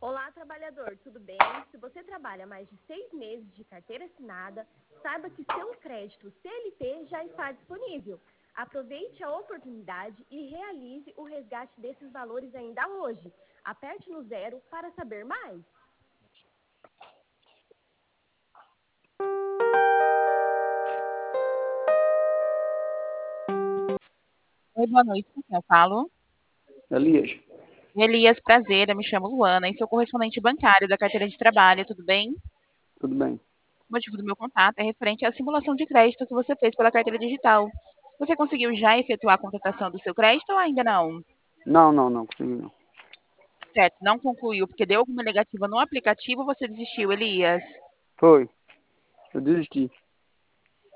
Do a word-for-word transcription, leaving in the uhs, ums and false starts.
Olá, trabalhador, tudo bem? Se você trabalha mais de seis meses de carteira assinada, saiba que seu crédito C L T já está disponível. Aproveite a oportunidade e realize o resgate desses valores ainda hoje. Aperte no zero para saber mais. Oi, boa noite, com quem eu falo? Elias, Elias, prazer, eu me chamo Luana e sou correspondente bancário da carteira de trabalho, tudo bem? tudo bem? O motivo do meu contato é referente à simulação de crédito que você fez pela carteira digital. Você conseguiu já efetuar a contratação do seu crédito ou ainda não? Não, não, não, consegui não. Certo, não concluiu porque deu alguma negativa no aplicativo ou você desistiu, Elias? Foi, eu desisti.